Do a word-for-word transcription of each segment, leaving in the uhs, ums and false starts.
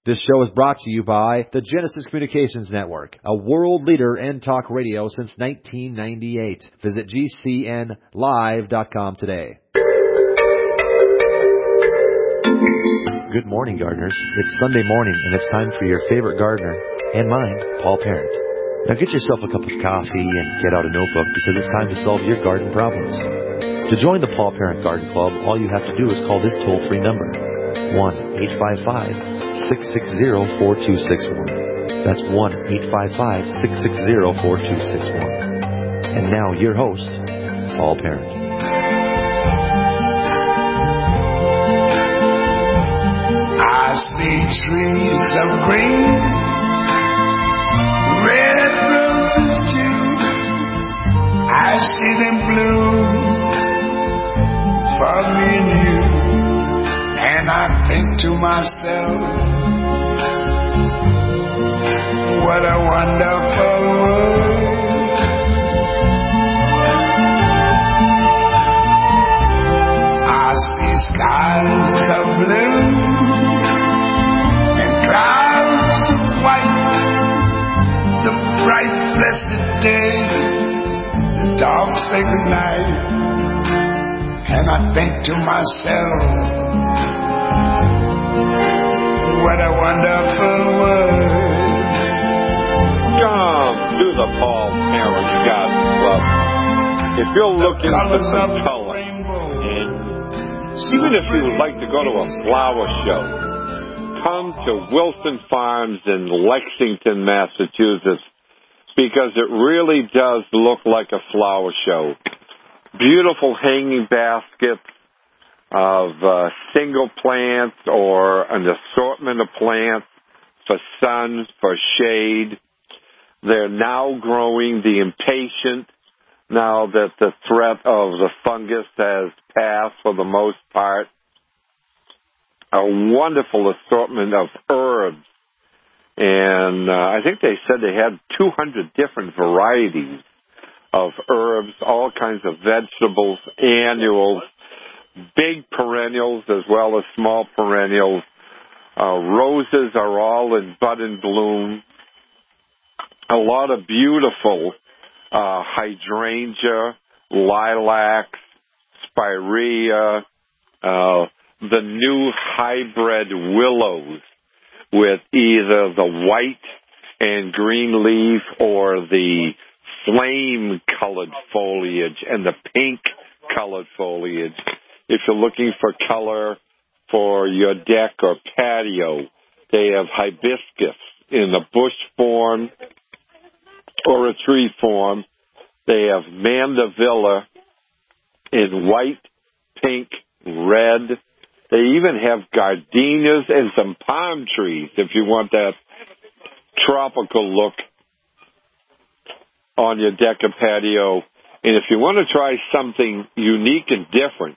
This show is brought to you by the Genesis Communications Network, a world leader in talk radio since nineteen ninety-eight. Visit G C N live dot com today. Good morning, gardeners. It's Sunday morning, and it's time for your favorite gardener, and mine, Paul Parent. Now get yourself a cup of coffee and get out a notebook because it's time to solve your garden problems. To join the Paul Parent Garden Club, all you have to do is call this toll-free number, one eight five five, six six zero, four two six one. That's one eight five five, six six zero, four two six one. And now your host, Paul Parent. I see trees of green, red roses too. I see them bloom for me and you. And I think to myself, what a wonderful world. I see skies of blue and clouds of white, the bright blessed day, the dark sacred night. And I think to myself, what a wonderful world. Come to the Paul Parent Garden Club. If you're looking for some color, and even if you would like to go to a flower show, come to Wilson Farms in Lexington, Massachusetts, because it really does look like a flower show. Beautiful hanging baskets of uh, single plants or an assortment of plants for sun, for shade. They're now growing the impatient now that the threat of the fungus has passed for the most part. A wonderful assortment of herbs. And uh, I think they said they had two hundred different varieties of herbs, all kinds of vegetables, annuals, big perennials as well as small perennials. Uh, roses are all in bud and bloom. A lot of beautiful uh, hydrangea, lilacs, spirea, uh, the new hybrid willows with either the white and green leaf or the flame-colored foliage and the pink-colored foliage. If you're looking for color for your deck or patio, they have hibiscus in a bush form or a tree form. They have mandevilla in white, pink, red. They even have gardenias and some palm trees if you want that tropical look on your deck or patio. And if you want to try something unique and different,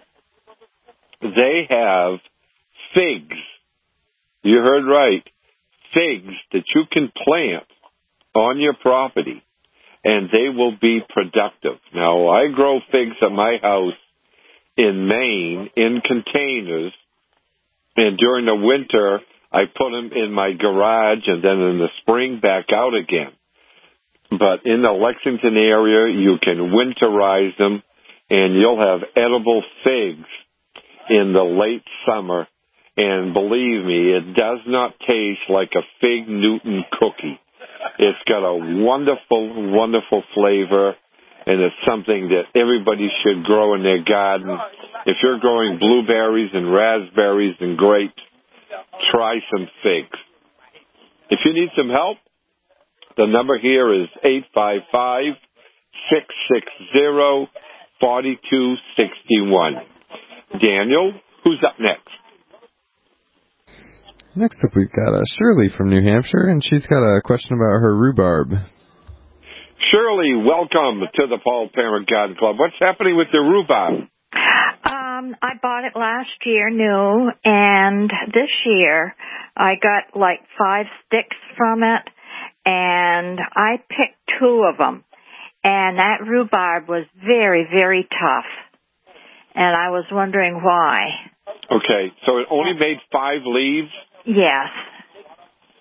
they have figs. You heard right. Figs that you can plant on your property, and they will be productive. Now, I grow figs at my house in Maine in containers, and during the winter, I put them in my garage, and then in the spring, back out again. But in the Lexington area, you can winterize them, and you'll have edible figs in the late summer. And believe me, it does not taste like a Fig Newton cookie. It's got a wonderful, wonderful flavor, and it's something that everybody should grow in their garden. If you're growing blueberries and raspberries and grapes, try some figs. If you need some help, the number here is eight five five, six six zero, four two six one. Daniel, who's up next? Next up, we've got uh, Shirley from New Hampshire, and she's got a question about her rhubarb. Shirley, welcome to the Paul Parent Garden Club. What's happening with the rhubarb? Um, I bought it last year, new, and this year I got like five sticks from it, and I picked two of them, and that rhubarb was very, very tough, and I was wondering why. Okay, so it only made five leaves? Yes.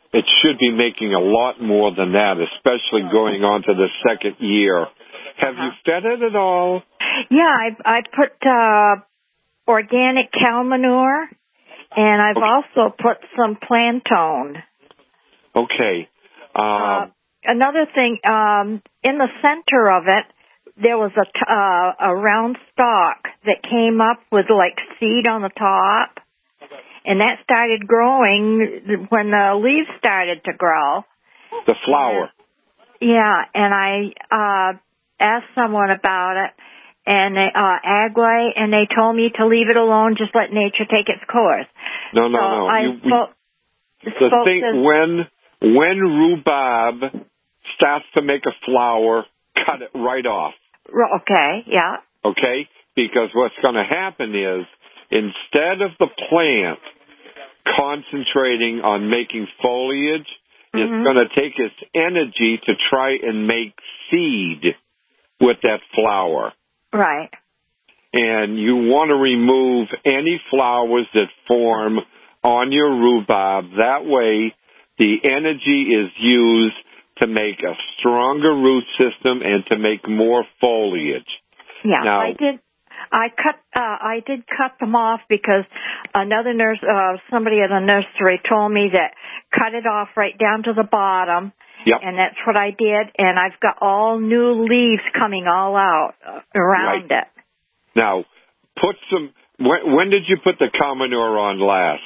it should be making a lot more than that, especially going on to the second year. Have uh-huh. you fed it at all? Yeah, I I put uh, organic cow manure, and I've okay. also put some Plantone. Okay. Um, uh, another thing, um, in the center of it, there was a, t- uh, a round stalk that came up with like seed on the top, and that started growing when the leaves started to grow. The flower. And, yeah, and I uh, asked someone about it, and they, uh, Agway, and they told me to leave it alone, just let nature take its course. No, no, so no. I you, spoke, the spoke thing to, when when rhubarb starts to make a flower, cut it right off. Okay, yeah. Okay? Because what's going to happen is, instead of the plant concentrating on making foliage, mm-hmm. it's going to take its energy to try and make seed with that flower. Right. And you want to remove any flowers that form on your rhubarb. That way, the energy is used to make a stronger root system and to make more foliage. Yeah, now, I did. I cut. Uh, I did cut them off because another nurse, uh, somebody at a nursery, told me that cut it off right down to the bottom. Yep. And that's what I did. And I've got all new leaves coming all out around right. it. Now, put some. When, when did you put the cow manure on last?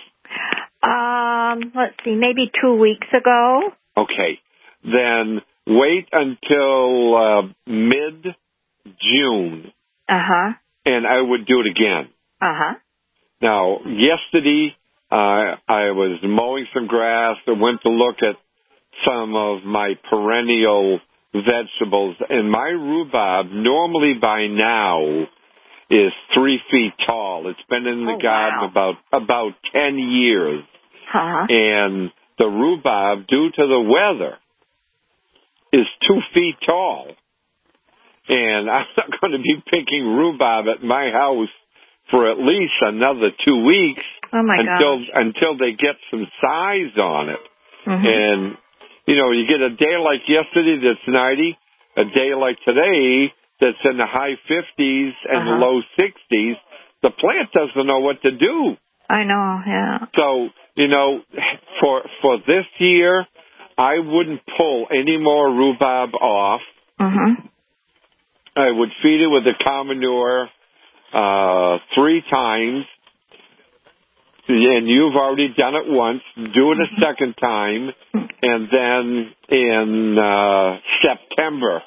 Um, let's see, maybe two weeks ago. Okay. Then wait until uh, mid-June. Uh-huh. And I would do it again. Uh-huh. Now, yesterday, uh, I was mowing some grass. I went to look at some of my perennial vegetables. And my rhubarb, normally by now, is three feet tall. It's been in the oh, garden wow. about about ten years. Uh-huh. And the rhubarb, due to the weather, is two feet tall. And I'm not going to be picking rhubarb at my house for at least another two weeks oh my until gosh. until they get some size on it. Mm-hmm. And, you know, you get a day like yesterday that's ninety, a day like today that's in the high fifties and uh-huh. low sixties. The plant doesn't know what to do. I know, yeah. So, you know, for for this year, I wouldn't pull any more rhubarb off. Mm-hmm. I would feed it with the cow manure uh, three times, and you've already done it once. Do it a mm-hmm. second time, and then in uh, September,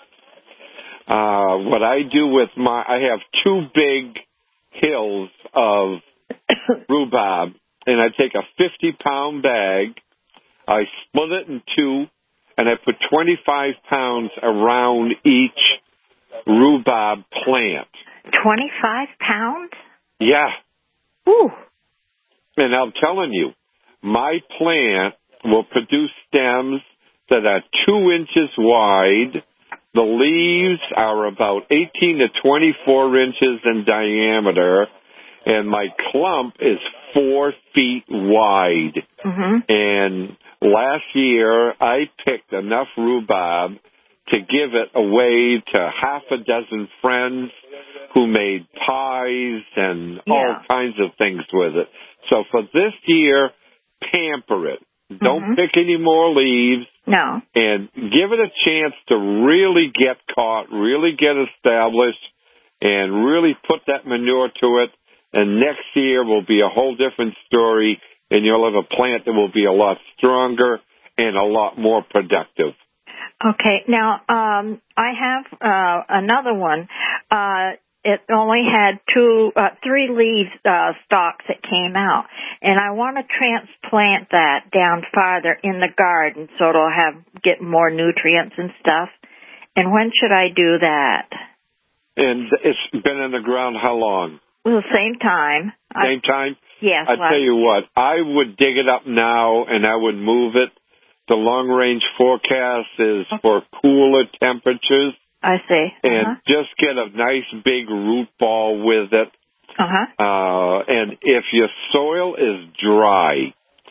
uh, what I do with my, I have two big hills of rhubarb, and I take a fifty-pound bag, I split it in two, and I put twenty-five pounds around each rhubarb plant. twenty-five pounds? Yeah. Ooh. And I'm telling you, my plant will produce stems that are two inches wide. The leaves are about eighteen to twenty-four inches in diameter, and my clump is four feet wide. Mm-hmm. And last year, I picked enough rhubarb to give it away to half a dozen friends who made pies and yeah. all kinds of things with it. So for this year, pamper it. Mm-hmm. Don't pick any more leaves. No. And give it a chance to really get caught, really get established, and really put that manure to it. And next year will be a whole different story, and you'll have a plant that will be a lot stronger and a lot more productive. Okay. Now, um, I have uh, another one. Uh, it only had two, uh, three leaves, uh, stalks that came out, and I want to transplant that down farther in the garden so it'll have get more nutrients and stuff. And when should I do that? And it's been in the ground how long? Well, the same time. Same time? Yes. I tell you what, I would dig it up now and I would move it. The long-range forecast is for cooler temperatures. I see. Uh-huh. And just get a nice big root ball with it. Uh-huh. Uh, and if your soil is dry,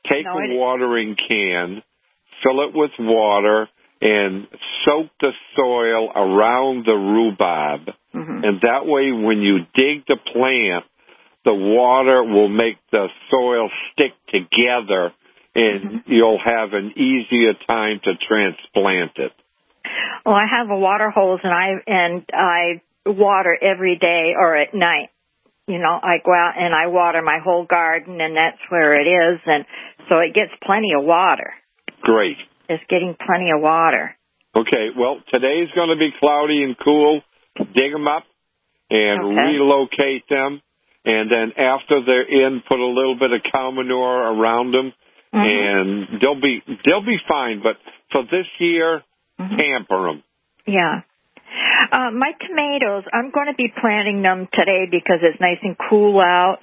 take no, a watering can, fill it with water, and soak the soil around the rhubarb. Mm-hmm. And that way, when you dig the plant, the water will make the soil stick together, and mm-hmm. you'll have an easier time to transplant it. Well, I have a water hose, and I and I water every day or at night. You know, I go out and I water my whole garden, and that's where it is, and so it gets plenty of water. Great. It's getting plenty of water. Okay, well, today's going to be cloudy and cool. Dig them up and okay. relocate them, and then after they're in, put a little bit of cow manure around them, mm-hmm. and they'll be they'll be fine. But for this year, mm-hmm. tamper them. Yeah. Uh, my tomatoes, I'm going to be planting them today because it's nice and cool out.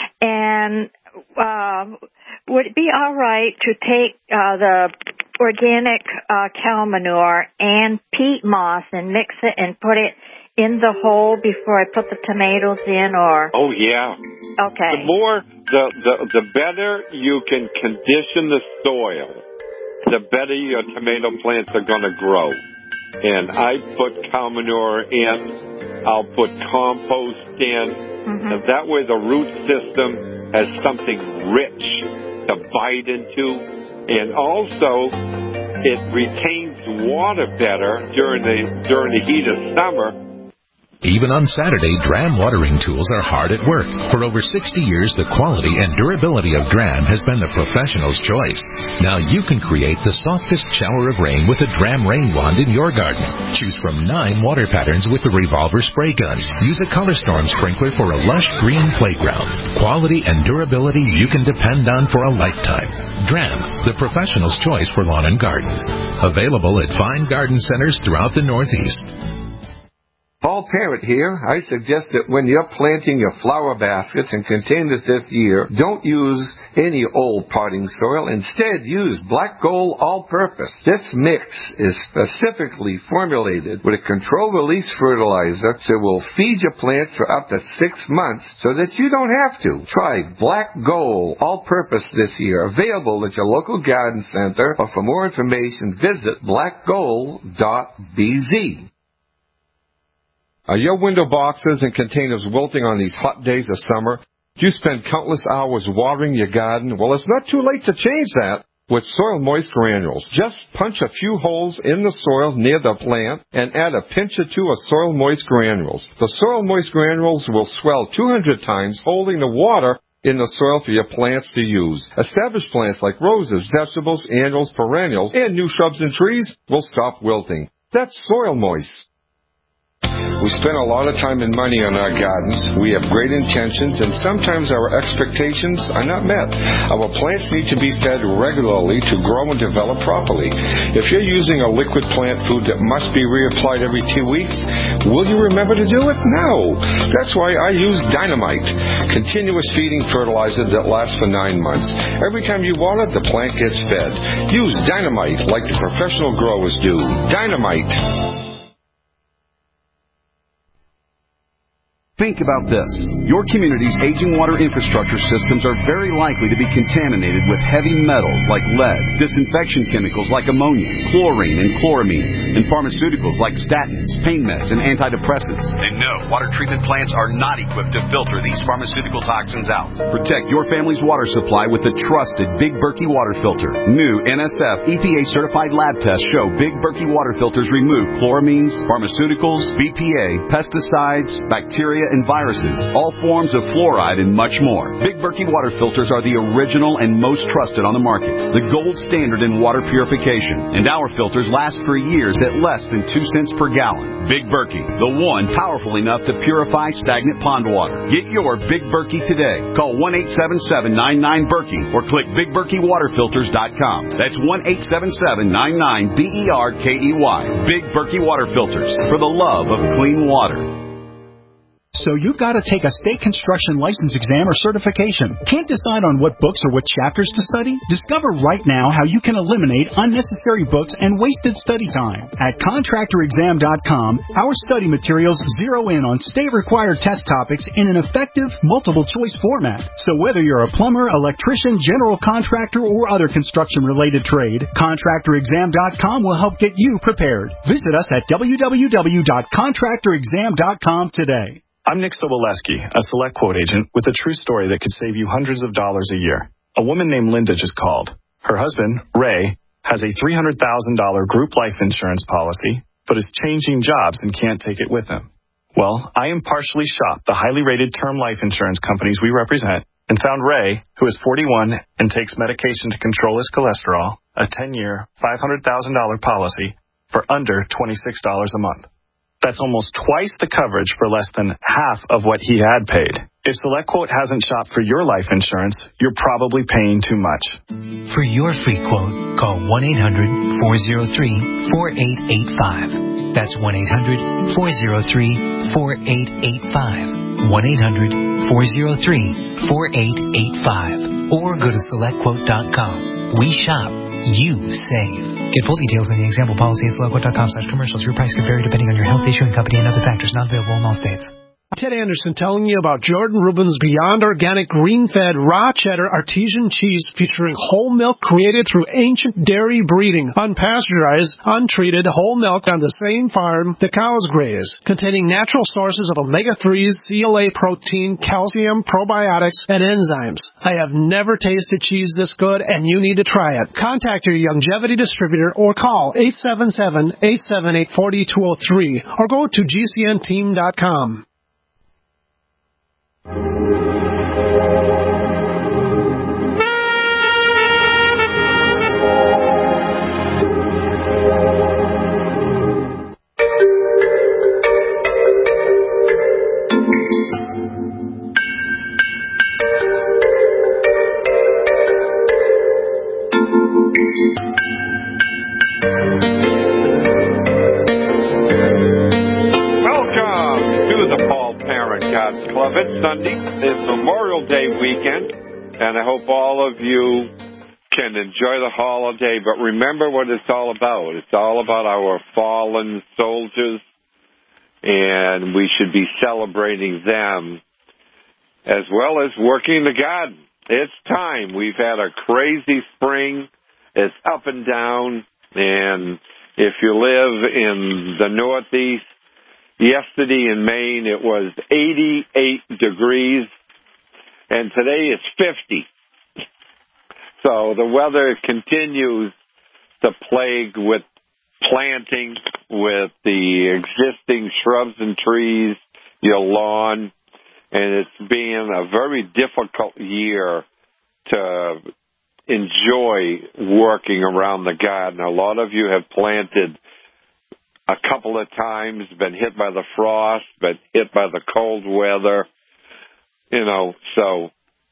And uh, would it be all right to take uh, the organic uh, cow manure and peat moss and mix it and put it in the hole before I put the tomatoes in? Or oh yeah. Okay. The more, the the, the better you can condition the soil, the better your tomato plants are going to grow. And I put cow manure in. I'll put compost in. Mm-hmm. And that way the root system has something rich to bite into. And also, it retains water better during the during the heat of summer. Even on Saturday, Dram watering tools are hard at work. For over sixty years, the quality and durability of Dram has been the professional's choice. Now you can create the softest shower of rain with a Dram rain wand in your garden. Choose from nine water patterns with the revolver spray gun. Use a Color Storm sprinkler for a lush green playground. Quality and durability you can depend on for a lifetime. Dram, the professional's choice for lawn and garden. Available at fine garden centers throughout the Northeast. Paul Parent here. I suggest that when you're planting your flower baskets and containers this year, don't use any old potting soil. Instead, use Black Gold All-Purpose. This mix is specifically formulated with a controlled-release fertilizer that will feed your plants for up to six months so that you don't have to. Try Black Gold All-Purpose this year. Available at your local garden center. Or for more information, visit black gold dot b z. Are your window boxes and containers wilting on these hot days of summer? Do you spend countless hours watering your garden? Well, it's not too late to change that with Soil Moist Granules. Just punch a few holes in the soil near the plant and add a pinch or two of Soil Moist Granules. The Soil Moist Granules will swell two hundred times, holding the water in the soil for your plants to use. Established plants like roses, vegetables, annuals, perennials, and new shrubs and trees will stop wilting. That's Soil Moist. We spend a lot of time and money on our gardens. We have great intentions, and sometimes our expectations are not met. Our plants need to be fed regularly to grow and develop properly. If you're using a liquid plant food that must be reapplied every two weeks, will you remember to do it? No. That's why I use Dynamite, continuous feeding fertilizer that lasts for nine months. Every time you water, the plant gets fed. Use Dynamite like the professional growers do. Dynamite. Think about this. Your community's aging water infrastructure systems are very likely to be contaminated with heavy metals like lead, disinfection chemicals like ammonia, chlorine and chloramines, and pharmaceuticals like statins, pain meds, and antidepressants. And no, water treatment plants are not equipped to filter these pharmaceutical toxins out. Protect your family's water supply with the trusted Big Berkey water filter. New N S F E P A-certified lab tests show Big Berkey water filters remove chloramines, pharmaceuticals, B P A, pesticides, bacteria, and viruses, all forms of fluoride, and much more. Big Berkey water filters are the original and most trusted on the market, the gold standard in water purification, and our filters last for years at less than two cents per gallon. Big Berkey, the one powerful enough to purify stagnant pond water. Get your Big Berkey today. Call one eight seven seven, nine nine, Berkey or click big berkey water filters dot com. That's one eight seven seven, nine nine, B E R K E Y. Big Berkey water filters, for the love of clean water. So you've got to take a state construction license exam or certification. Can't decide on what books or what chapters to study? Discover right now how you can eliminate unnecessary books and wasted study time. At contractor exam dot com, our study materials zero in on state-required test topics in an effective, multiple-choice format. So whether you're a plumber, electrician, general contractor, or other construction-related trade, contractor exam dot com will help get you prepared. Visit us at w w w dot contractor exam dot com today. I'm Nick Soboleski, a Select Quote agent with a true story that could save you hundreds of dollars a year. A woman named Linda just called. Her husband, Ray, has a three hundred thousand dollars group life insurance policy, but is changing jobs and can't take it with him. Well, I impartially shopped the highly rated term life insurance companies we represent and found Ray, who is forty-one and takes medication to control his cholesterol, a ten-year, five hundred thousand dollars policy for under twenty-six dollars a month. That's almost twice the coverage for less than half of what he had paid. If SelectQuote hasn't shopped for your life insurance, you're probably paying too much. For your free quote, call one eight hundred, four oh three, four eight eight five. That's one eight hundred, four oh three, four eight eight five. one eight hundred, four oh three, four eight eight five. Or go to select quote dot com. We shop. You save. Get full details in the example policy at select quote dot com slash commercials. Your price could vary depending on your health, issuing company, and other factors. Not available in all states. Ted Anderson telling you about Jordan Rubin's Beyond Organic Green-Fed Raw Cheddar Artesian Cheese featuring whole milk created through ancient dairy breeding, unpasteurized, untreated whole milk on the same farm the cows graze, containing natural sources of omega threes, C L A protein, calcium, probiotics, and enzymes. I have never tasted cheese this good, and you need to try it. Contact your Longevity distributor or call eight seven seven, eight seven eight, four two zero three or go to G C N team dot com. Club. It's Sunday. It's Memorial Day weekend, and I hope all of you can enjoy the holiday. But remember what it's all about. It's all about our fallen soldiers, and we should be celebrating them as well as working the garden. It's time. We've had a crazy spring. It's up and down, and if you live in the Northeast, yesterday in Maine, it was eighty-eight degrees, and today it's fifty. So the weather continues to plague with planting, with the existing shrubs and trees, your lawn, and it's been a very difficult year to enjoy working around the garden. A lot of you have planted a couple of times, been hit by the frost, been hit by the cold weather, you know, so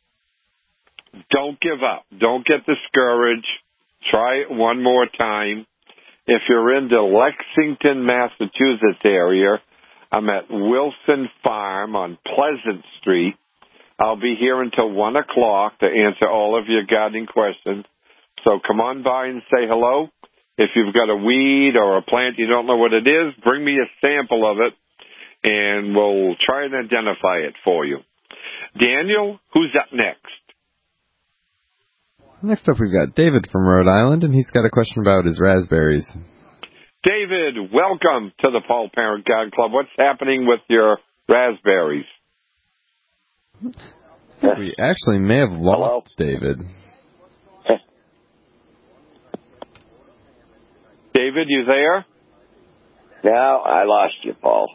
don't give up. Don't get discouraged. Try it one more time. If you're in the Lexington, Massachusetts area, I'm at Wilson Farm on Pleasant Street. I'll be here until one o'clock to answer all of your gardening questions. So come on by and say hello. If you've got a weed or a plant you don't know what it is, bring me a sample of it, and we'll try and identify it for you. Daniel, who's up next? Next up, we've got David from Rhode Island, and he's got a question about his raspberries. David, welcome to the Paul Parent Garden Club. What's happening with your raspberries? We actually may have lost Hello? David. David, you there? No, I lost you, Paul.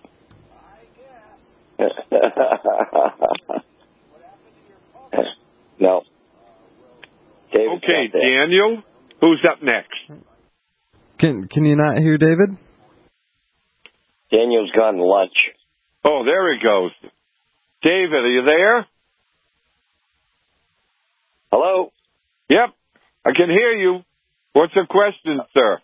No. David's okay, Daniel, who's up next? Can Can you not hear David? Daniel's gone to lunch. Oh, there he goes. David, are you there? Hello? Yep, I can hear you. What's your question, sir?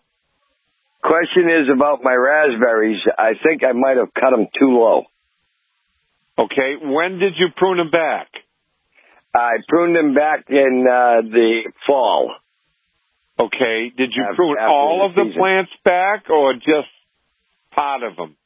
Question is about my raspberries. I think I might have cut them too low. Okay, when did you prune them back? I pruned them back in uh, the fall. Okay, did you After, prune after all the of the season. plants back or just part of them?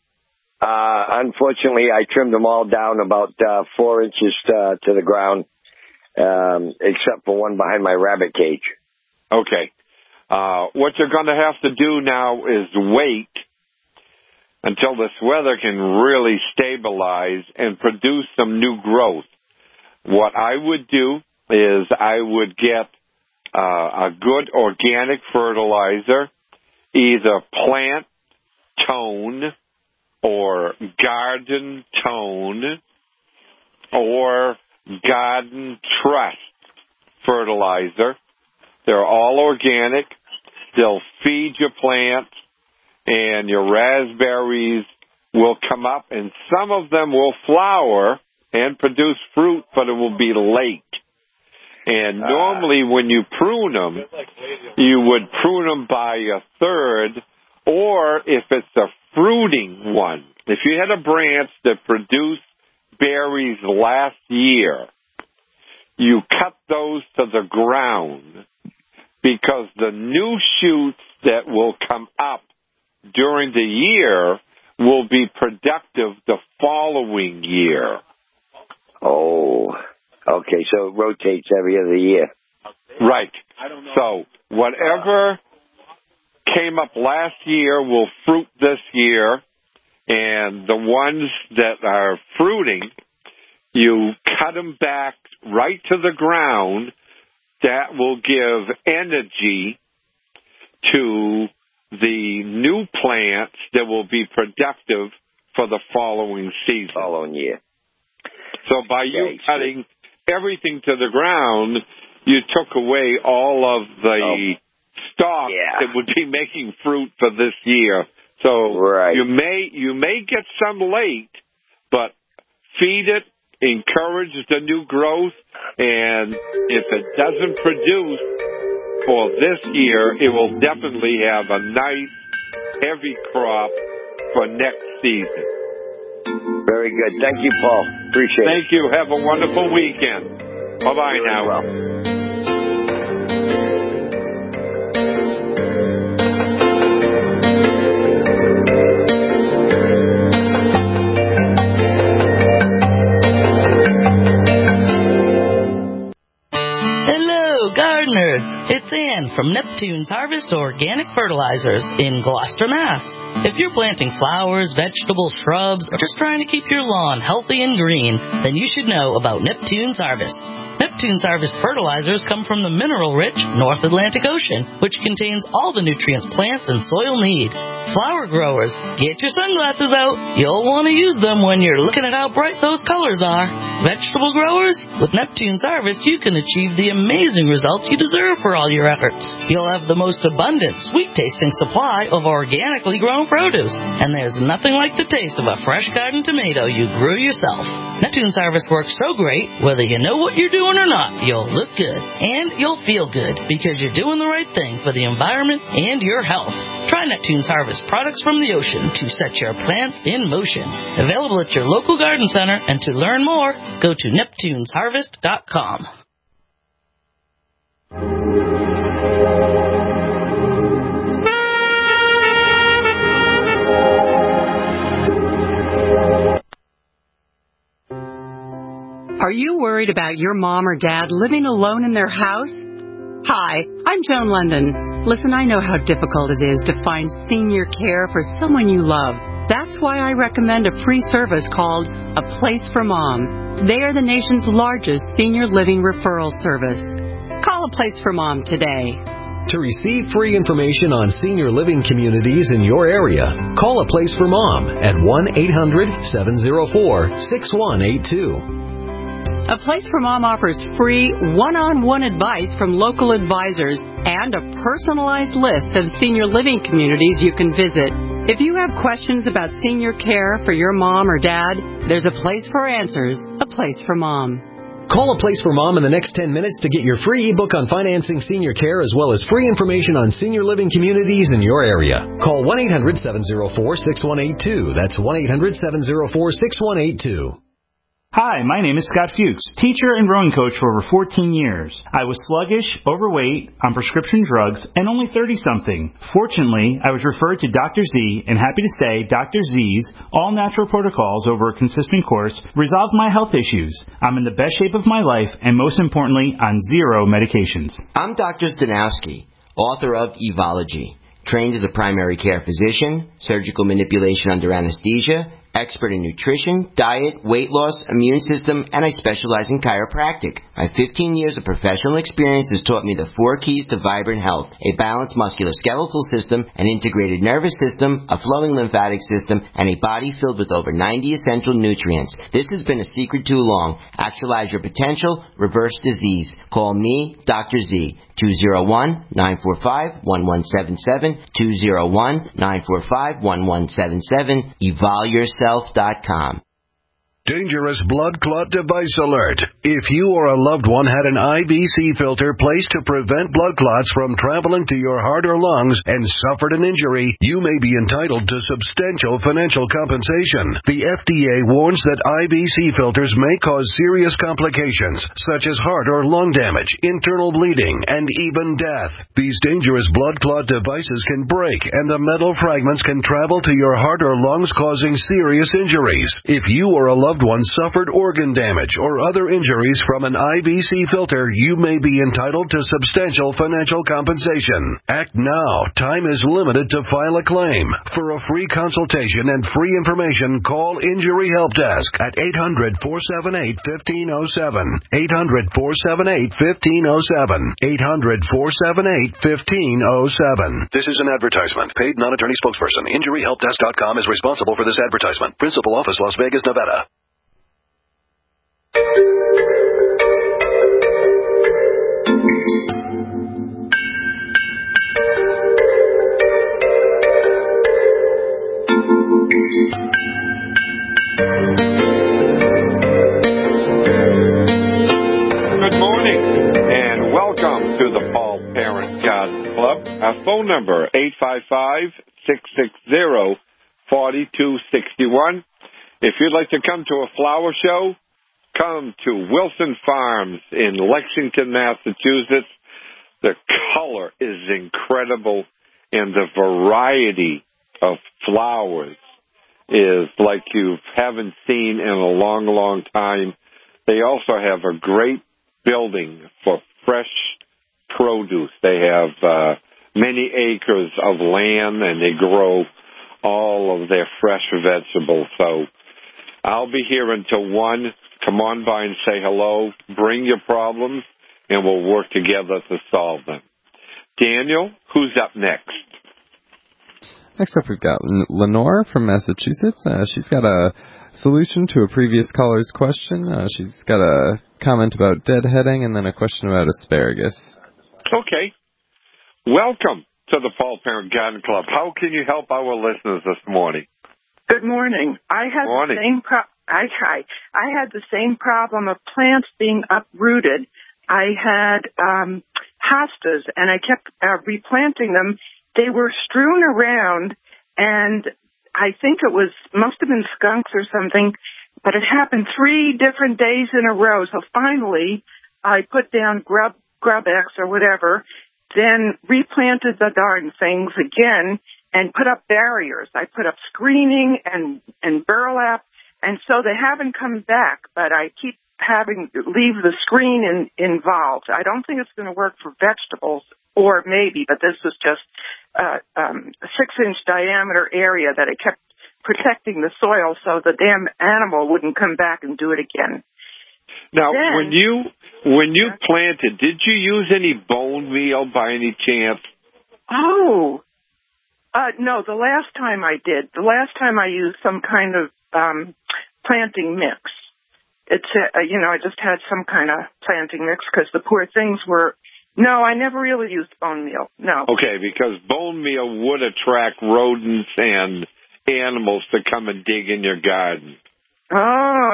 Uh, unfortunately, I trimmed them all down about uh, four inches uh, to the ground, um, except for one behind my rabbit cage. Okay. Uh, what you're going to have to do now is wait until this weather can really stabilize and produce some new growth. What I would do is I would get uh, a good organic fertilizer, either Plant Tone or Garden Tone or Garden Trust fertilizer. They're all organic. They'll feed your plants, and your raspberries will come up, and some of them will flower and produce fruit, but it will be late. And uh, normally when you prune them, you would prune them by a third, or if it's a fruiting one. If you had a branch that produced berries last year, you cut those to the ground, because the new shoots that will come up during the year will be productive the following year. Oh, okay, so it rotates every other year. Right. So whatever came up last year will fruit this year, and the ones that are fruiting, you cut them back right to the ground. That will give energy to the new plants that will be productive for the following season. Following year. So by okay, you cutting so everything to the ground, you took away all of the oh, stock yeah. that would be making fruit for this year. So right. you may you may get some late, but feed it, encourage the new growth, and if it doesn't produce for this year, it will definitely have a nice, heavy crop for next season. Very good. Thank you, Paul. Appreciate Thank it. Thank you. Have a wonderful weekend. Bye-bye you now. As well. It's Ann from Neptune's Harvest Organic Fertilizers in Gloucester, Mass. If you're planting flowers, vegetables, shrubs, or just trying to keep your lawn healthy and green, then you should know about Neptune's Harvest. Neptune's Harvest fertilizers come from the mineral-rich North Atlantic Ocean, which contains all the nutrients plants and soil need. Flower growers, get your sunglasses out. You'll want to use them when you're looking at how bright those colors are. Vegetable growers, with Neptune's Harvest, you can achieve the amazing results you deserve for all your efforts. You'll have the most abundant, sweet-tasting supply of organically grown produce, and there's nothing like the taste of a fresh garden tomato you grew yourself. Neptune's Harvest works so great, whether you know what you're doing or not, you'll look good, and you'll feel good, because you're doing the right thing for the environment and your health. Try Neptune's Harvest products from the ocean to set your plants in motion. Available at your local garden center, and to learn more, go to neptunes harvest dot com. Are you worried about your mom or dad living alone in their house? Hi, I'm Joan London. Listen, I know how difficult it is to find senior care for someone you love. That's why I recommend a free service called A Place for Mom. They are the nation's largest senior living referral service. Call A Place for Mom today. To receive free information on senior living communities in your area, call A Place for Mom at one eight hundred seven oh four six one eight two. A Place for Mom offers free one-on-one advice from local advisors and a personalized list of senior living communities you can visit. If you have questions about senior care for your mom or dad, there's a place for answers, A Place for Mom. Call A Place for Mom in the next ten minutes to get your free ebook on financing senior care as well as free information on senior living communities in your area. Call one eight hundred seven oh four six one eight two. That's one eight hundred seven oh four six one eight two. Hi, my name is Scott Fuchs, teacher and rowing coach for over fourteen years. I was sluggish, overweight, on prescription drugs, and only thirty-something. Fortunately, I was referred to Doctor Z, and happy to say Doctor Z's all-natural protocols over a consistent course resolved my health issues. I'm in the best shape of my life, and most importantly, on zero medications. I'm Doctor Stanowski, author of Evology, trained as a primary care physician, surgical manipulation under anesthesia, expert in nutrition, diet, weight loss, immune system, and I specialize in chiropractic. My fifteen years of professional experience has taught me the four keys to vibrant health: a balanced musculoskeletal system, an integrated nervous system, a flowing lymphatic system, and a body filled with over ninety essential nutrients. This has been a secret too long. Actualize your potential, reverse disease. Call me, Doctor Z, two oh one, nine four five, one one seven seven, two oh one, nine four five, one one seven seven, evol yourself dot com. Dangerous blood clot device alert. If you or a loved one had an I V C filter placed to prevent blood clots from traveling to your heart or lungs and suffered an injury, you may be entitled to substantial financial compensation. The F D A warns that I V C filters may cause serious complications, such as heart or lung damage, internal bleeding, and even death. These dangerous blood clot devices can break, and the metal fragments can travel to your heart or lungs, causing serious injuries. If you or a loved one suffered organ damage or other injuries from an I V C filter, you may be entitled to substantial financial compensation. Act now. Time is limited to file a claim. For a free consultation and free information, call Injury Help Desk at eight hundred, four seven eight, one five oh seven. eight hundred, four seven eight, one five oh seven. eight hundred, four seven eight, one five oh seven. This is an advertisement. Paid non-attorney spokesperson. Injury Help Desk dot com is responsible for this advertisement. Principal office, Las Vegas, Nevada. Good morning, and welcome to the Paul Parent Garden Club. Our phone number, eight five five, six six zero, four two six one. If you'd like to come to a flower show, come to Wilson Farms in Lexington, Massachusetts. The color is incredible, and the variety of flowers is like you haven't seen in a long, long time. They also have a great building for fresh produce. They have uh, many acres of land, and they grow all of their fresh vegetables. So I'll be here until one. Come on by and say hello. Bring your problems, and we'll work together to solve them. Daniel, who's up next? Next up, we've got Lenore from Massachusetts. Uh, she's got a solution to a previous caller's question. Uh, she's got a comment about deadheading and then a question about asparagus. Okay. Welcome to the Paul Parent Garden Club. How can you help our listeners this morning? Good morning. I had morning. the same pro- I tried. I had the same problem of plants being uprooted. I had um, hostas, and I kept uh, replanting them. They were strewn around, and I think it was must have been skunks or something, but it happened three different days in a row. So finally, I put down grub Grub-X or whatever, then replanted the darn things again and put up barriers. I put up screening and and burlap. And so they haven't come back, but I keep having to leave the screen in, involved. I don't think it's going to work for vegetables, or maybe, but this was just uh, um, a six-inch diameter area that it kept protecting the soil so the damn animal wouldn't come back and do it again. Now, then, when you when you planted, did you use any bone meal by any chance? Oh, uh, no, the last time I did. The last time I used some kind of um, planting mix. It's, uh, you know, I just had some kind of planting mix because the poor things were, no, I never really used bone meal, no. Okay, because bone meal would attract rodents and animals to come and dig in your garden. Oh,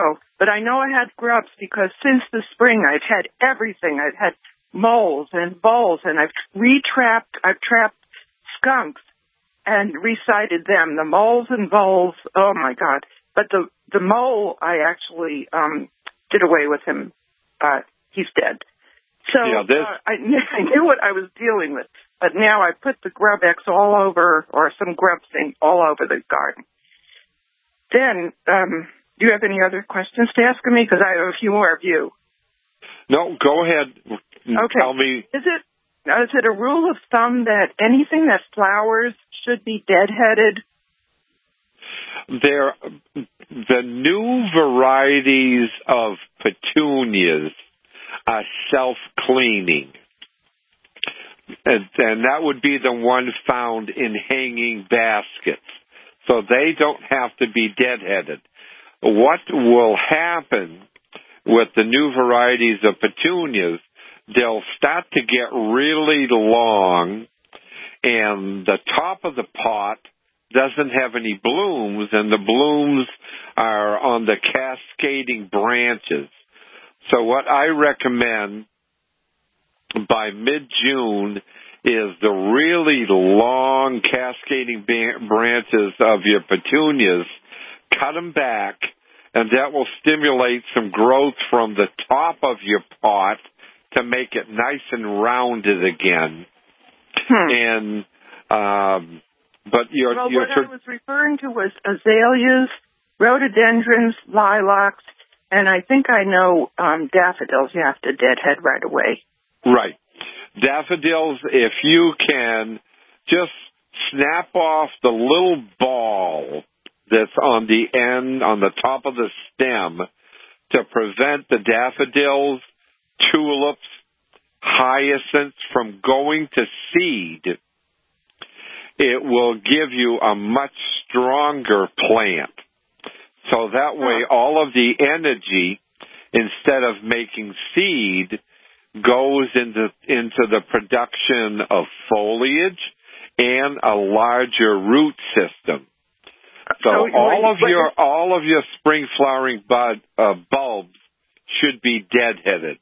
But I know I had grubs because since the spring I've had everything. I've had moles and voles, and I've retrapped, I've trapped skunks and recited them. The moles and voles, oh my God. But the, the mole, I actually um, did away with him. Uh, he's dead. So yeah, this... uh, I, knew, I knew what I was dealing with. But now I put the grub X all over, or some grub thing all over the garden. Then, um, do you have any other questions to ask me? Because I have a few more of you. No, go ahead. Okay. Tell me. Is it is it a rule of thumb that anything that flowers should be deadheaded? There, the new varieties of petunias are self-cleaning. And, and that would be the one found in hanging baskets. So they don't have to be deadheaded. What will happen with the new varieties of petunias, they'll start to get really long, and the top of the pot doesn't have any blooms, and the blooms are on the cascading branches. So what I recommend by mid-June is the really long cascading branches of your petunias, cut them back, and that will stimulate some growth from the top of your pot to make it nice and rounded again. Hmm. And um, but your well, your what I was referring to was azaleas, rhododendrons, lilacs, and I think I know um, daffodils. You have to deadhead right away. Right. Daffodils, if you can, just snap off the little ball that's on the end, on the top of the stem, to prevent the daffodils, tulips, hyacinths from going to seed. It will give you a much stronger plant. So that way all of the energy, instead of making seed, goes into into the production of foliage and a larger root system. So, so all of your all of your spring flowering bud uh, bulbs should be deadheaded.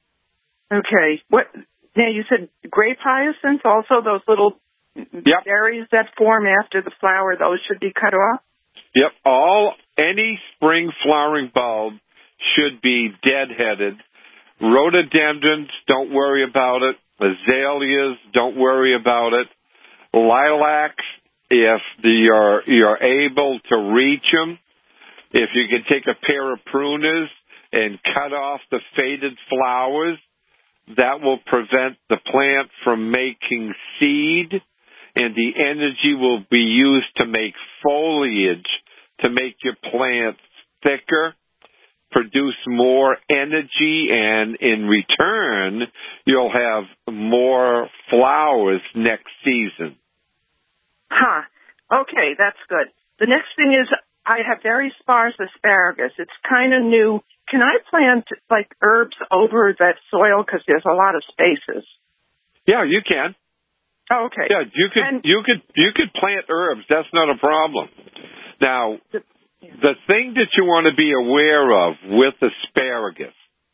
Okay. What? Now you said grape hyacinths, also those little yep. berries that form after the flower. Those should be cut off. Yep. All any spring flowering bulb should be deadheaded. Rhododendrons, don't worry about it. Azaleas, don't worry about it. Lilacs, if the, you're, you're able to reach them, if you can take a pair of pruners and cut off the faded flowers, that will prevent the plant from making seed, and the energy will be used to make foliage, to make your plants thicker, produce more energy, and in return, you'll have more flowers next season. Huh. Okay, that's good. The next thing is I have very sparse asparagus. It's kind of new. Can I plant, like, herbs over that soil because there's a lot of spaces? Yeah, you can. Oh, okay. Yeah, you could, and, you could, you could plant herbs. That's not a problem. Now, the, the thing that you want to be aware of with asparagus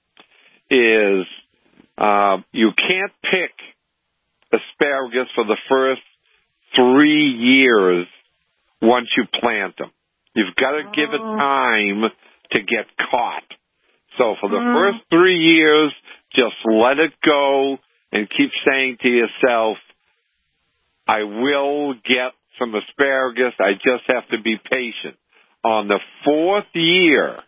is uh, you can't pick asparagus for the first three years once you plant them. You've got to oh. give it time to get caught. So for the mm. first three years, just let it go and keep saying to yourself, I will get some asparagus. I just have to be patient. On the fourth year,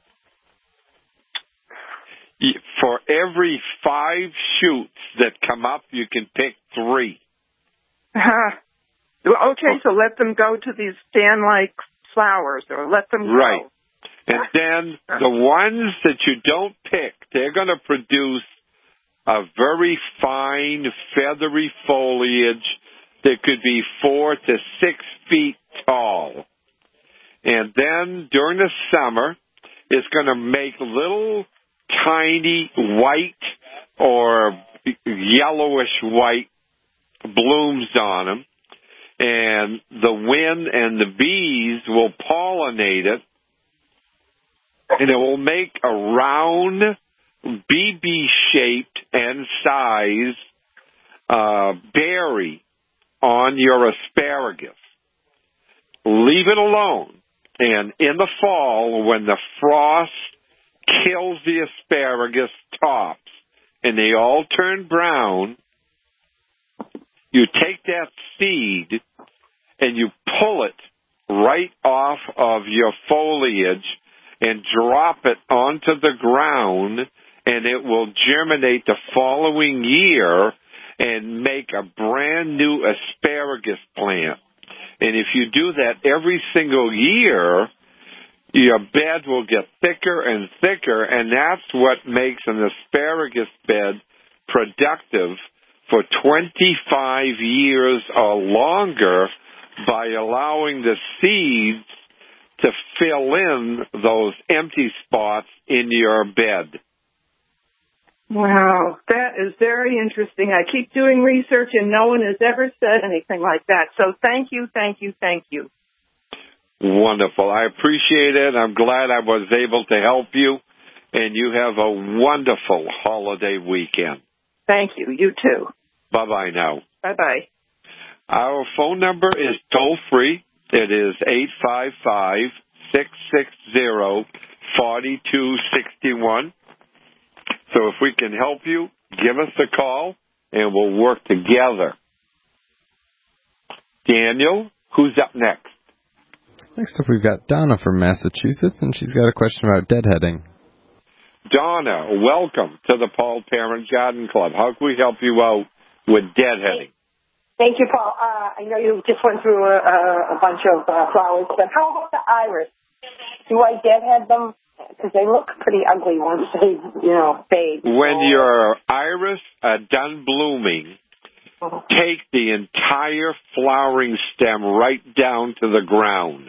for every five shoots that come up, you can pick three. Uh-huh. Okay, so let them go to these fan-like flowers, or let them right. go. And then the ones that you don't pick, they're going to produce a very fine, feathery foliage that could be four to six feet tall. And then during the summer, it's going to make little tiny white or yellowish white blooms on them. And the wind and the bees will pollinate it. and it will make a round, B B-shaped and size uh, berry on your asparagus. Leave it alone. And in the fall, when the frost kills the asparagus tops and they all turn brown, you take that seed and you pull it right off of your foliage and drop it onto the ground, and it will germinate the following year and make a brand new asparagus plant. And if you do that every single year, your bed will get thicker and thicker, and that's what makes an asparagus bed productive for twenty-five years or longer, by allowing the seeds to fill in those empty spots in your bed. Wow, that is very interesting. I keep doing research and no one has ever said anything like that. So thank you, thank you, thank you. Wonderful. I appreciate it. I'm glad I was able to help you, and you have a wonderful holiday weekend. Thank you. You too. Bye-bye now. Bye-bye. Our phone number is toll-free. It is eight five five, six six zero, four two six one. So if we can help you, give us a call, and we'll work together. Daniel, who's up next? Next up, we've got Donna from Massachusetts, and she's got a question about deadheading. Donna, welcome to the Paul Parent Garden Club. How can we help you out with deadheading? Thank you, Paul. Uh, I know you just went through a, a bunch of uh, flowers, but how about the iris? Do I deadhead them? Because they look pretty ugly once they, you know, fade. When your iris are done blooming, uh-huh. take the entire flowering stem right down to the ground.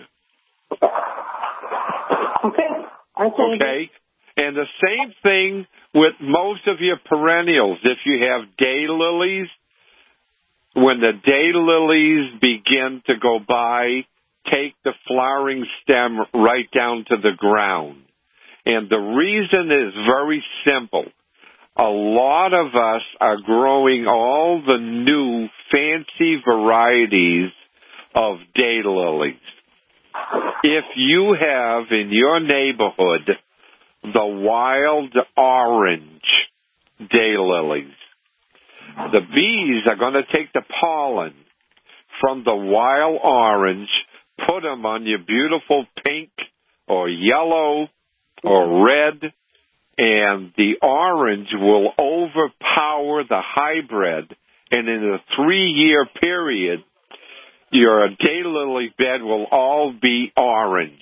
Okay. Okay. And the same thing with most of your perennials. If you have daylilies, when the daylilies begin to go by, take the flowering stem right down to the ground. And the reason is very simple. A lot of us are growing all the new fancy varieties of daylilies. If you have in your neighborhood the wild orange daylilies, the bees are going to take the pollen from the wild orange, put them on your beautiful pink or yellow or red, and the orange will overpower the hybrid, and in a three-year period, your daylily bed will all be orange.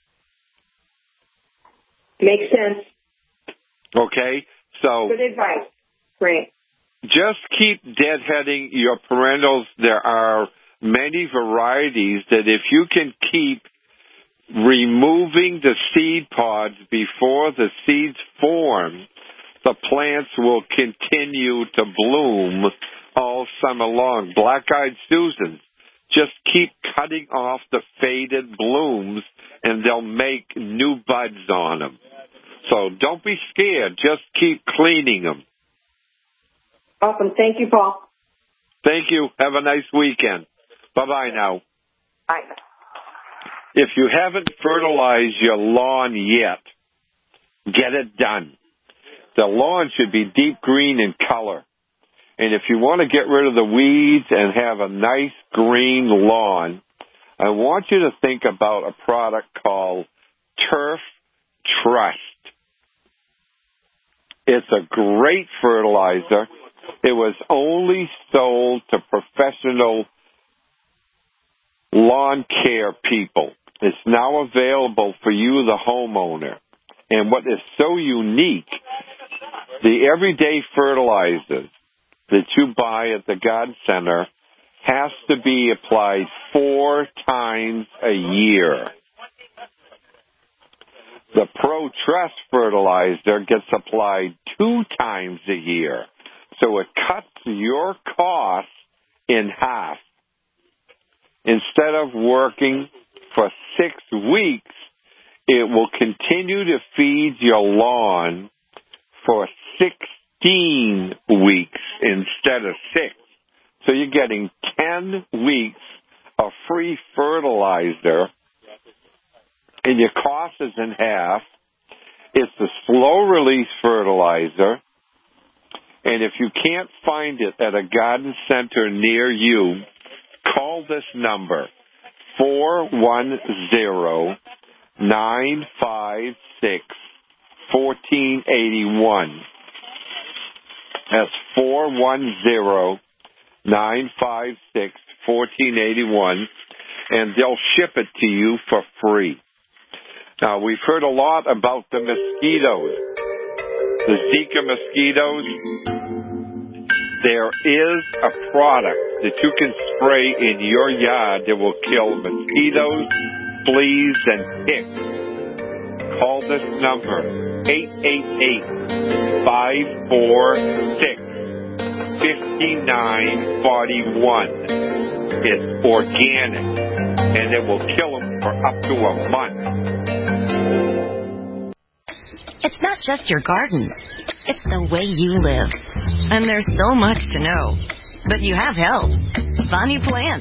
Makes sense. Okay? So good advice. Great. Just keep deadheading your perennials. There are many varieties that if you can keep removing the seed pods before the seeds form, the plants will continue to bloom all summer long. Black-eyed Susans, just keep cutting off the faded blooms and they'll make new buds on them. So don't be scared. Just keep cleaning them. Awesome. Thank you, Paul. Thank you. Have a nice weekend. Bye-bye now. Bye. If you haven't fertilized your lawn yet, get it done. The lawn should be deep green in color. And if you want to get rid of the weeds and have a nice green lawn, I want you to think about a product called Turf Trust. It's a great fertilizer. It was only sold to professional lawn care people. It's now available for you, the homeowner. And what is so unique, the everyday fertilizers that you buy at the garden center has to be applied four times a year. The Pro Trust fertilizer gets applied two times a year. So it cuts your costs in half. Instead of working for six weeks it will continue to feed your lawn for sixteen weeks instead of six. So you're getting ten weeks of free fertilizer, and your cost is in half. It's the slow-release fertilizer, and if you can't find it at a garden center near you, call this number, four one zero, nine five six, one four eight one. That's four one zero, nine five six, one four eight one, and they'll ship it to you for free. Now, we've heard a lot about the mosquitoes, the Zika mosquitoes. There is a product that you can spray in your yard that will kill mosquitoes, fleas, and ticks. Call this number, eight eight eight, five four six, five nine four one. It's organic, and it will kill them for up to a month. It's not just your garden. It's the way you live. And there's so much to know. But you have help. Bonnie Plants.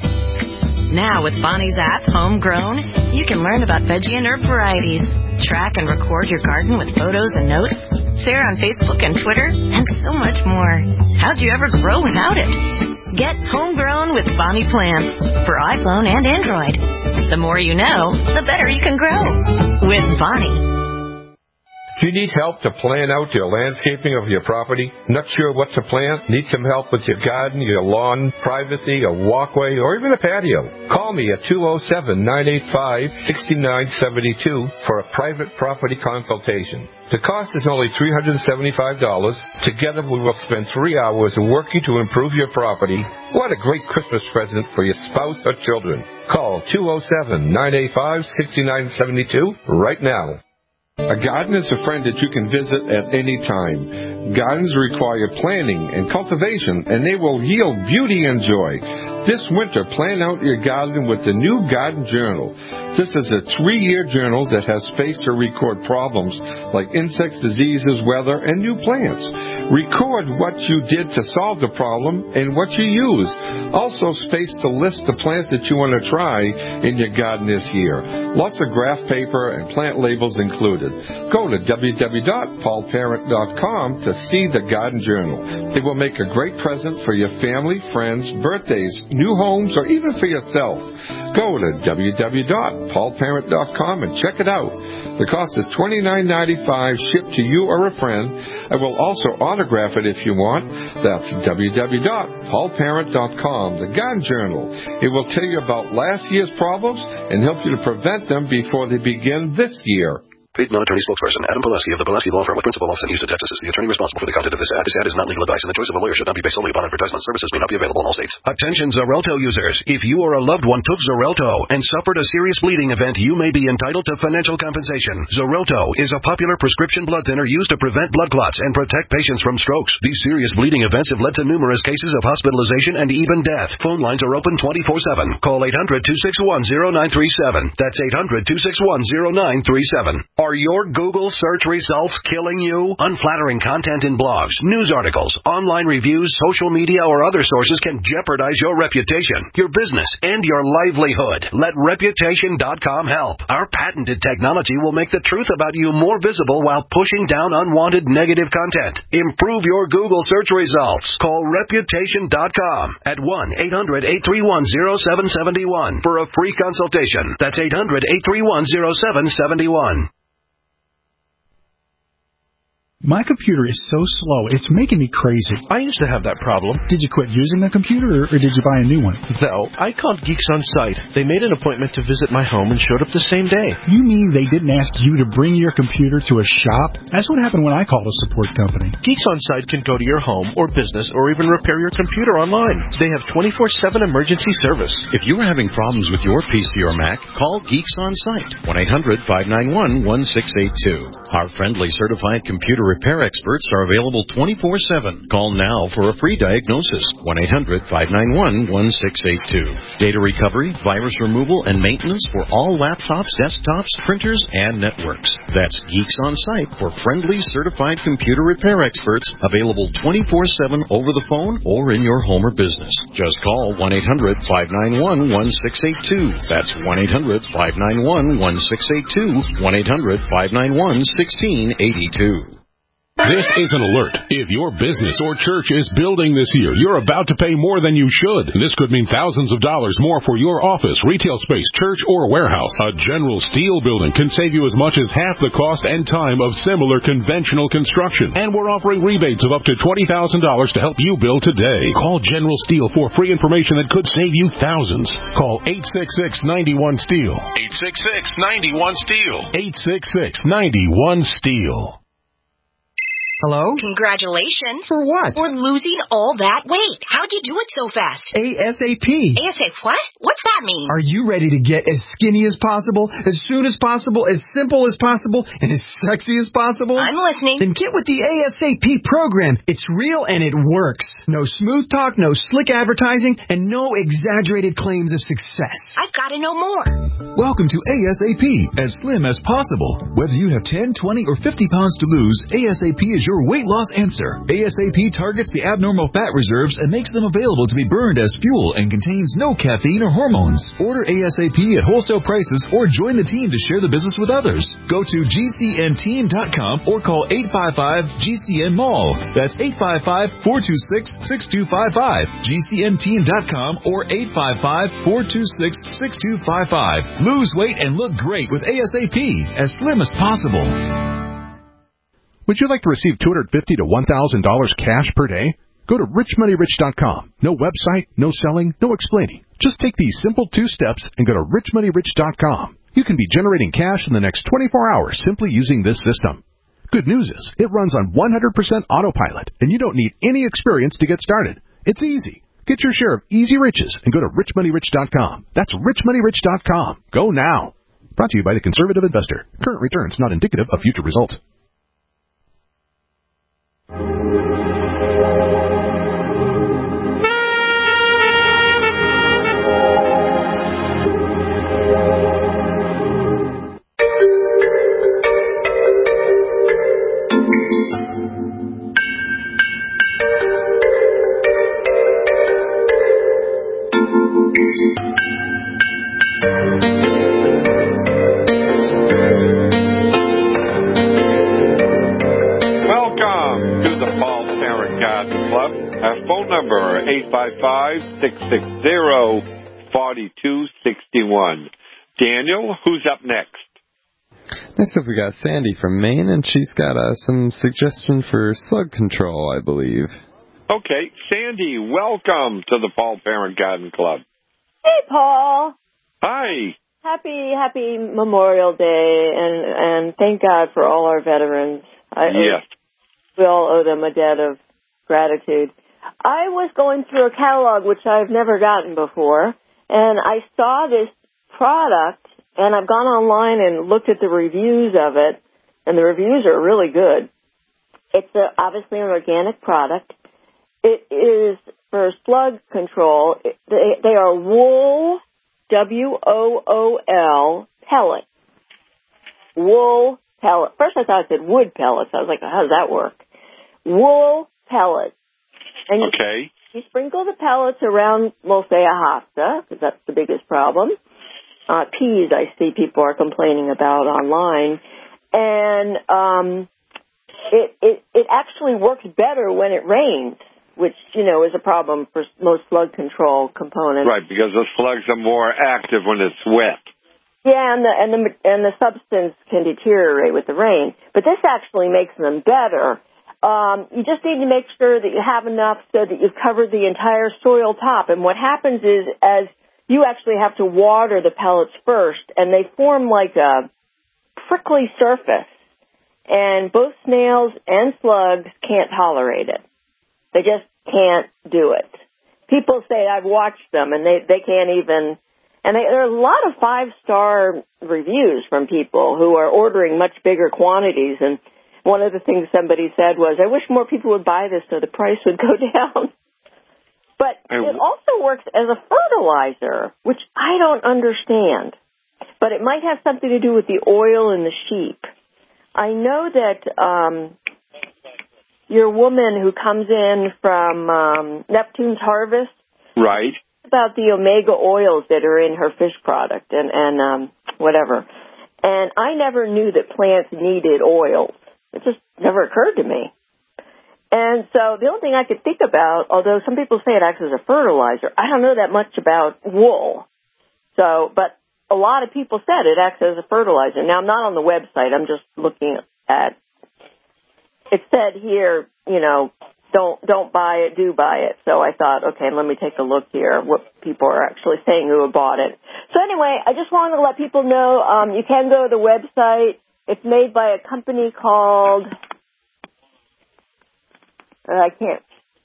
Now with Bonnie's app, Homegrown, you can learn about veggie and herb varieties, track and record your garden with photos and notes, share on Facebook and Twitter, and so much more. How'd you ever grow without it? Get Homegrown with Bonnie Plants for iPhone and Android. The more you know, the better you can grow. With Bonnie. Do you need help to plan out your landscaping of your property? Not sure what to plant? Need some help with your garden, your lawn, privacy, a walkway, or even a patio? Call me at two oh seven, nine eight five, six nine seven two for a private property consultation. The cost is only three hundred seventy-five dollars. Together we will spend three hours working to improve your property. What a great Christmas present for your spouse or children. Call two oh seven, nine eight five, six nine seven two right now. A garden is a friend that you can visit at any time. Gardens require planning and cultivation, and they will yield beauty and joy. This winter, plan out your garden with the new Garden Journal. This is a three-year journal that has space to record problems like insects, diseases, weather, and new plants. Record what you did to solve the problem and what you used. Also, space to list the plants that you want to try in your garden this year. Lots of graph paper and plant labels included. Go to w w w dot paul parent dot com to see the Garden Journal. It will make a great present for your family, friends, birthdays, new homes, or even for yourself. Go to w w w dot paul parent dot com and check it out. The cost is twenty-nine ninety-five shipped to you or a friend. I will also autograph it if you want. That's w w w dot paul parent dot com, the Garden Journal. It will tell you about last year's problems and help you to prevent them before they begin this year. Paid non-attorney spokesperson Adam Pulaski of the Pulaski Law Firm with principal office in Houston, Texas is the attorney responsible for the content of this ad. This ad is not legal advice, and the choice of a lawyer should not be based solely upon advertisement. Services may not be available in all states. Attention Xarelto users. If you or a loved one took Xarelto and suffered a serious bleeding event, you may be entitled to financial compensation. Xarelto is a popular prescription blood thinner used to prevent blood clots and protect patients from strokes. These serious bleeding events have led to numerous cases of hospitalization and even death. Phone lines are open twenty-four seven. Call eight hundred, two six one, zero nine three seven. That's eight hundred, two six one, zero nine three seven. Are your Google search results killing you? Unflattering content in blogs, news articles, online reviews, social media, or other sources can jeopardize your reputation, your business, and your livelihood. Let reputation dot com help. Our patented technology will make the truth about you more visible while pushing down unwanted negative content. Improve your Google search results. Call reputation dot com at one eight hundred, eight three one, zero seven seven one for a free consultation. That's eight hundred, eight three one, zero seven seven one. My computer is so slow, it's making me crazy. I used to have that problem. Did you quit using the computer, or did you buy a new one? No, I called Geeks On Site. They made an appointment to visit my home and showed up the same day. You mean they didn't ask you to bring your computer to a shop? That's what happened when I called a support company. Geeks On Site can go to your home or business or even repair your computer online. They have twenty-four seven emergency service. If you are having problems with your P C or Mac, call Geeks On Site, one eight hundred, five nine one, one six eight two. Our friendly certified computer repair experts are available twenty-four seven. Call now for a free diagnosis. one eight hundred five nine one one six eight two. Data recovery, virus removal, and maintenance for all laptops, desktops, printers, and networks. That's Geeks On Site for friendly, certified computer repair experts available twenty-four seven over the phone or in your home or business. Just call one eight hundred five nine one one six eight two. That's one eight hundred five nine one one six eight two. one eight hundred five nine one one six eight two. This is an alert. If your business or church is building this year, you're about to pay more than you should. This could mean thousands of dollars more for your office, retail space, church, or warehouse. A General Steel building can save you as much as half the cost and time of similar conventional construction. And we're offering rebates of up to twenty thousand dollars to help you build today. Call General Steel for free information that could save you thousands. Call eight six six, nine one, STEEL. eight six six, nine one, STEEL. eight six six, nine one, STEEL. Hello? Congratulations. For what? For losing all that weight. How'd you do it so fast? ASAP. ASAP what? What's that mean? Are you ready to get as skinny as possible, as soon as possible, as simple as possible, and as sexy as possible? I'm listening. Then get with the ASAP program. It's real and it works. No smooth talk, no slick advertising, and no exaggerated claims of success. I've got to know more. Welcome to ASAP, as slim as possible. Whether you have ten, twenty, or fifty pounds to lose, ASAP is your weight loss answer. ASAP targets the abnormal fat reserves and makes them available to be burned as fuel and contains no caffeine or hormones. Order ASAP at wholesale prices or join the team to share the business with others. Go to G C N team dot com or call eight five five G C N mall. That's eight five five, four two six, six two five five. G C N team dot com or eight five five, four two six, six two five five. Lose weight and look great with ASAP, as slim as possible. Would you like to receive two hundred fifty dollars to one thousand dollars cash per day? Go to rich money rich dot com. No website, no selling, no explaining. Just take these simple two steps and go to rich money rich dot com. You can be generating cash in the next twenty-four hours simply using this system. Good news is, it runs on one hundred percent autopilot, and you don't need any experience to get started. It's easy. Get your share of easy riches and go to rich money rich dot com. That's rich money rich dot com. Go now. Brought to you by the Conservative Investor. Current returns not indicative of future results. Our phone number, eight five five, six six zero, four two six one. Daniel, who's up next? Next up, we got Sandy from Maine, and she's got uh, some suggestion for slug control, I believe. Okay, Sandy, welcome to the Paul Parent Garden Club. Hey, Paul. Hi. Happy, happy Memorial Day, and, and thank God for all our veterans. I, yes. We all owe them a debt of gratitude. I was going through a catalog, which I've never gotten before, and I saw this product, and I've gone online and looked at the reviews of it, and the reviews are really good. It's a, obviously an organic product. It is for slug control. It, they, they are wool, W O O L, pellets. Wool pellet. First I thought it said wood pellets. I was like, how does that work? Wool pellets. And you, okay. You sprinkle the pellets around Mulsea hosta, because that's the biggest problem. Uh, peas, I see people are complaining about online. And um, it, it, it actually works better when it rains, which, you know, is a problem for most slug control components. Right, because the slugs are more active when it's wet. Yeah, and the, and the, and the substance can deteriorate with the rain. But this actually makes them better. Um, you just need to make sure that you have enough so that you've covered the entire soil top. And what happens is, as you actually have to water the pellets first, and they form like a prickly surface. And both snails and slugs can't tolerate it. They just can't do it. People say, I've watched them, and they, they can't even... And they, there are a lot of five-star reviews from people who are ordering much bigger quantities, and one of the things somebody said was, I wish more people would buy this so the price would go down. But it also works as a fertilizer, which I don't understand. But it might have something to do with the oil in the sheep. I know that um, your woman who comes in from um, Neptune's Harvest, right, about the omega oils that are in her fish product and, and um, whatever. And I never knew that plants needed oils. It just never occurred to me. And so the only thing I could think about, although some people say it acts as a fertilizer, I don't know that much about wool. So, but a lot of people said it acts as a fertilizer. Now, I'm not on the website. I'm just looking at, it said here, you know, don't don't buy it, do buy it. So I thought, okay, let me take a look here, what people are actually saying who have bought it. So anyway, I just wanted to let people know um, you can go to the website. It's made by a company called, uh, I can't,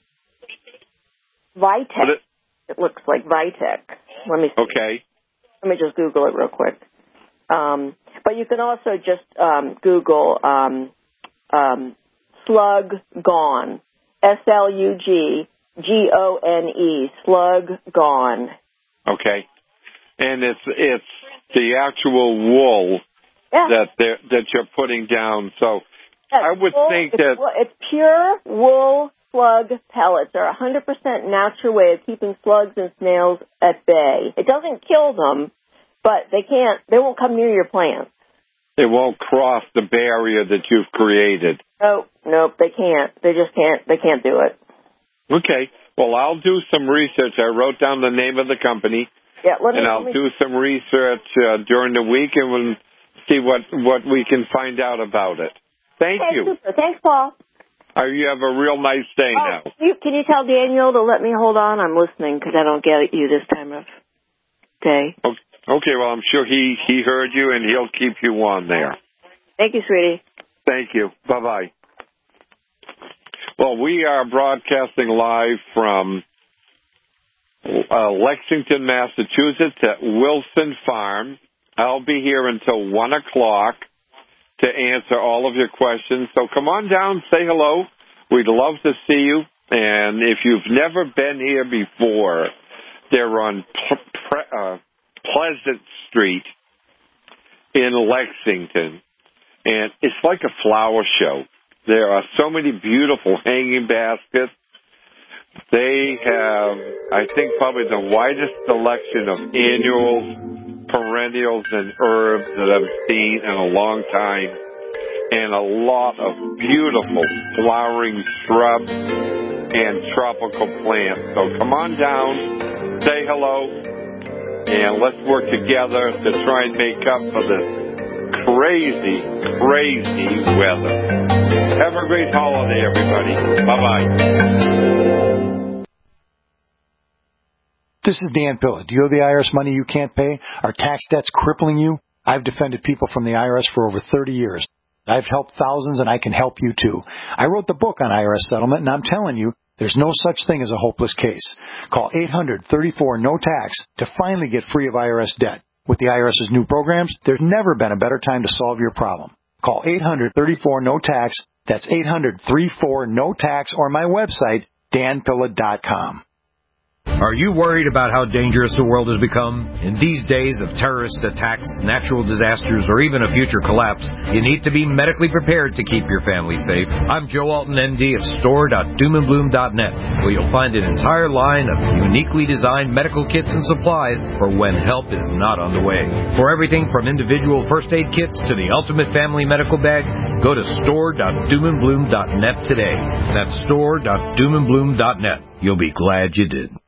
Vitek. It, it looks like Vitek. Let me see. Okay. Let me just Google it real quick. Um, but you can also just um, Google um, um, Slug Gone, S L U G G O N E, Slug Gone. Okay. And it's it's the actual wool yeah. that they're, that you're putting down. So yeah, I would wool, think it's, that it's pure wool slug pellets. They're a hundred percent natural way of keeping slugs and snails at bay. It doesn't kill them, but they can't. They won't come near your plants. It won't cross the barrier that you've created. Nope, nope, they can't. They just can't. They can't do it. Okay. Well, I'll do some research. I wrote down the name of the company. Yeah, let me, and I'll let me... do some research uh, during the week, and we'll see what, what we can find out about it. Thank okay, you. Super. Thanks, Paul. Uh, you have a real nice day oh, now. You, can you tell Daniel to let me hold on? I'm listening because I don't get you this time of day. Okay. Okay, well, I'm sure he, he heard you, and he'll keep you on there. Thank you, sweetie. Thank you. Bye-bye. Well, we are broadcasting live from uh, Lexington, Massachusetts at Wilson Farm. I'll be here until one o'clock to answer all of your questions. So come on down, say hello. We'd love to see you. And if you've never been here before, they're on pre- uh, Pleasant Street in Lexington, and it's like a flower show. There are so many beautiful hanging baskets. They have, I think, probably the widest selection of annuals, perennials, and herbs that I've seen in a long time, and a lot of beautiful flowering shrubs and tropical plants. So come on down, say hello, and let's work together to try and make up for this crazy, crazy weather. Have a great holiday, everybody. Bye-bye. This is Dan Pilla. Do you owe the I R S money you can't pay? Are tax debts crippling you? I've defended people from the I R S for over thirty years. I've helped thousands, and I can help you, too. I wrote the book on I R S settlement, and I'm telling you, there's no such thing as a hopeless case. Call eight hundred, thirty-four, no tax to finally get free of I R S debt. With the IRS's new programs, there's never been a better time to solve your problem. Call eight hundred, thirty-four, no tax. That's eight hundred, thirty-four, no tax, or my website, dan pilla dot com. Are you worried about how dangerous the world has become? In these days of terrorist attacks, natural disasters, or even a future collapse, you need to be medically prepared to keep your family safe. I'm Joe Alton, M D of store dot doom and bloom dot net, where you'll find an entire line of uniquely designed medical kits and supplies for when help is not on the way. For everything from individual first aid kits to the ultimate family medical bag, go to store dot doom and bloom dot net today. That's store dot doom and bloom dot net. You'll be glad you did.